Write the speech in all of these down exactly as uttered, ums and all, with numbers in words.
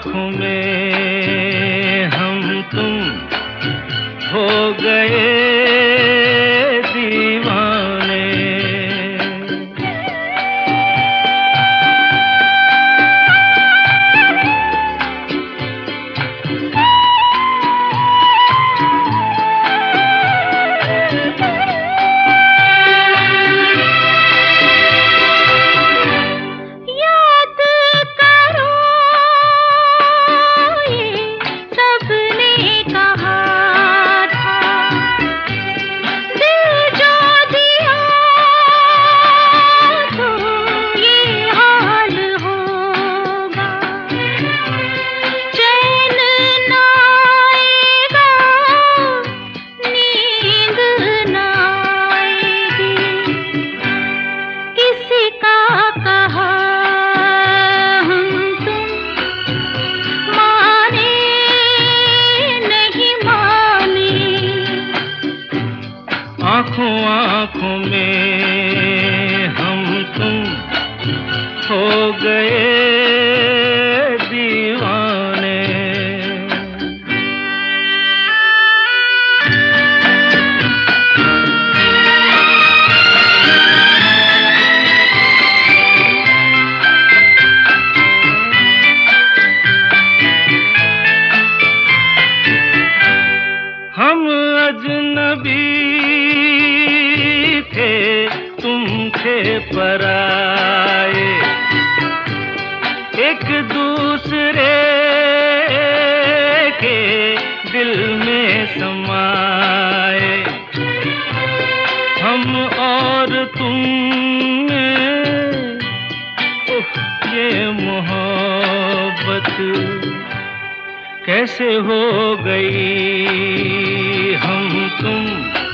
आँखों में हम तुम हो गए दीवाने। आँखों आँखों में हम तुम हो गए दीवाने। हम अजनबी तुम थे पराए, एक दूसरे के दिल में समाए। हम और तुम में ये मोहब्बत कैसे हो गई, हम तुम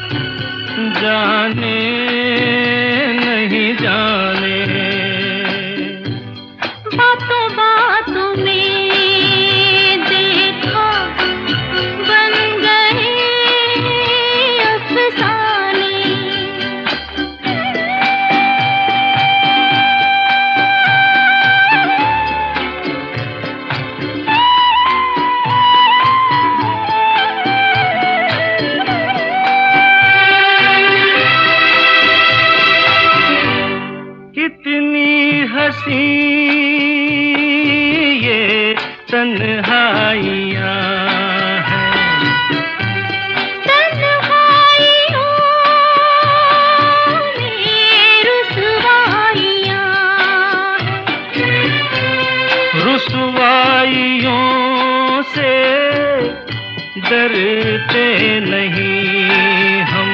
जाने नहीं जाने। बातों बातों में देखा बन गए अफसाने। कितनी हंसी ये तन्हाइयाँ हैं, तन्हाइयों में रुसवाइयाँ हैं। रुसवाइयों से डरते नहीं हम।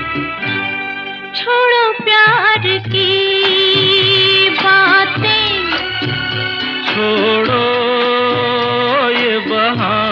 छोड़ो प्यार की छोड़ो ये बहाने।